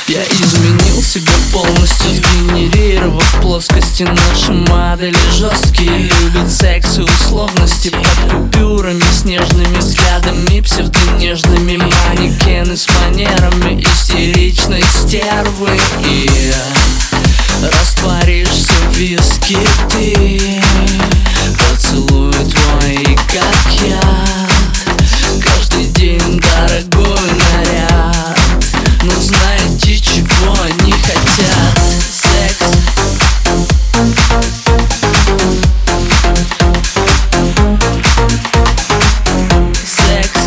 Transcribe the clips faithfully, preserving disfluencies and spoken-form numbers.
Я изменил себя полностью, сгенерировав плоскости. Наши модели жесткие, любят секс и условности. Под купюрами с нежными взглядами, псевдонежными манекены с манерами истеричной стервы. И растворишься в виске ты, поцелуй твой как яд. Каждый день дорогой наряд, но знаете, чего они хотят? Секс. Секс.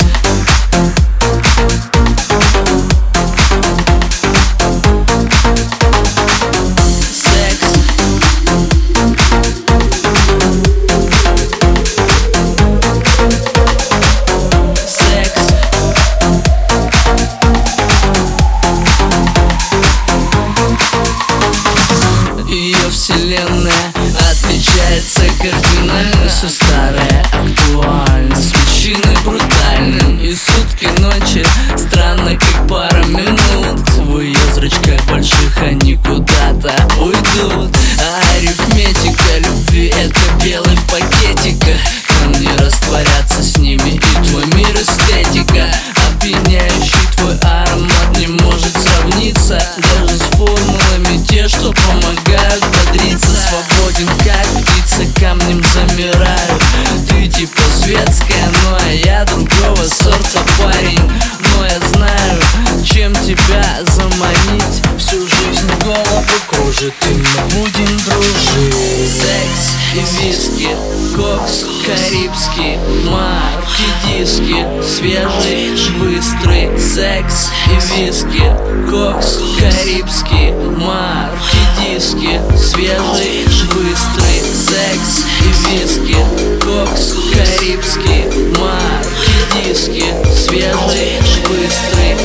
Вселенная отличается кардинально, все старое актуально, с мужчиной брутальным. И сутки ночи странно, как пара минут. В ее зрачках больших они куда-то уйдут. А арифметика любви — это белый в пакетиках. Нам не растворяться с ними, и твой мир эстетика. Опьяняющий твой аромат не может сравниться даже с формулами, те, что помогают бодриться. Свободен, как птица, камнем замираю. Ты типа светская, ну а я другого сорта парень. Но я знаю, чем тебя заманить. Всю жизнь голову кружит, и мы будем дружить. Секс и виски, кокс карибский, марки диски, свежий, быстрый. Секс и виски, кокс карибский, марки диски, свежий, быстрый. Секс и виски, кокс карибский, марки диски, свежий, быстрый.